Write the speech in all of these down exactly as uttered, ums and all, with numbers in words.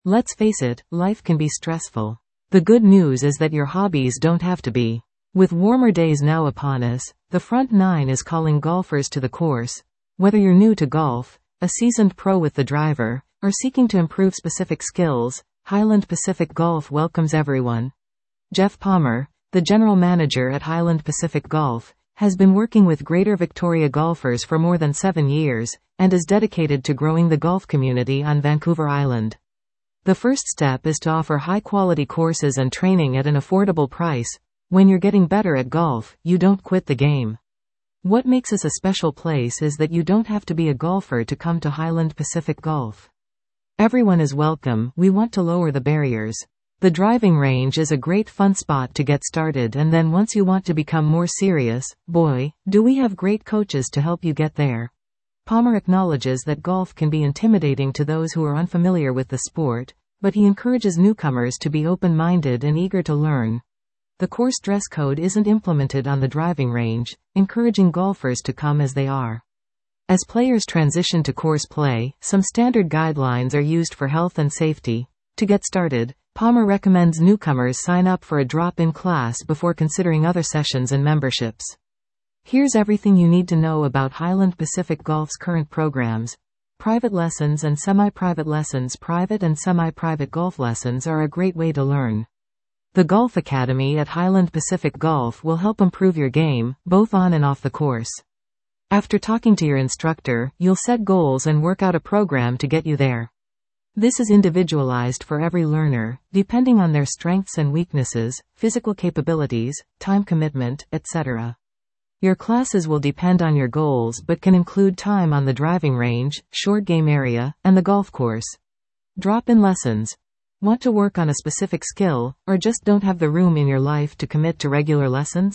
Let's face it, life can be stressful. The good news is that your hobbies don't have to be. With warmer days now upon us, the front nine is calling golfers to the course. Whether you're new to golf, a seasoned pro with the driver, or seeking to improve specific skills, Highland Pacific Golf welcomes everyone. Jeff Palmer, the general manager at Highland Pacific Golf, has been working with Greater Victoria golfers for more than seven years, and is dedicated to growing the golf community on Vancouver Island. The first step is to offer high-quality courses and training at an affordable price. When you're getting better at golf, you don't quit the game. What makes us a special place is that you don't have to be a golfer to come to Highland Pacific Golf. Everyone is welcome. We want to lower the barriers. The driving range is a great fun spot to get started, and then once you want to become more serious, boy, do we have great coaches to help you get there. Palmer acknowledges that golf can be intimidating to those who are unfamiliar with the sport, but he encourages newcomers to be open-minded and eager to learn. The course dress code isn't implemented on the driving range, encouraging golfers to come as they are. As players transition to course play, some standard guidelines are used for health and safety. To get started, Palmer recommends newcomers sign up for a drop-in class before considering other sessions and memberships. Here's everything you need to know about Highland Pacific Golf's current programs. Private lessons and semi-private lessons. Private and semi-private golf lessons are a great way to learn. The Golf Academy at Highland Pacific Golf will help improve your game, both on and off the course. After talking to your instructor, you'll set goals and work out a program to get you there. This is individualized for every learner, depending on their strengths and weaknesses, physical capabilities, time commitment, et cetera. Your classes will depend on your goals but can include time on the driving range, short game area, and the golf course. Drop-in lessons. Want to work on a specific skill, or just don't have the room in your life to commit to regular lessons?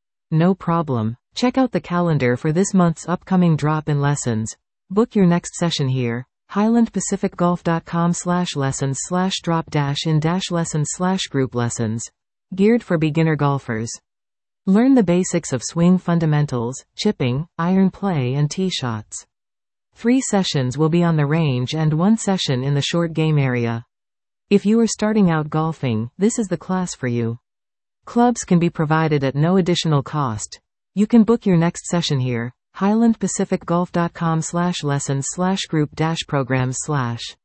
No problem. Check out the calendar for this month's upcoming drop-in lessons. Book your next session here. highland pacific golf dot com slash lessons slash drop dash in dash lessons slash group lessons. Geared for beginner golfers. Learn the basics of swing fundamentals, chipping, iron play and tee shots. Three sessions will be on the range and one session in the short game area. If you are starting out golfing, this is the class for you. Clubs can be provided at no additional cost. You can book your next session here. highland pacific golf dot com slash lessons slash group dash programs slash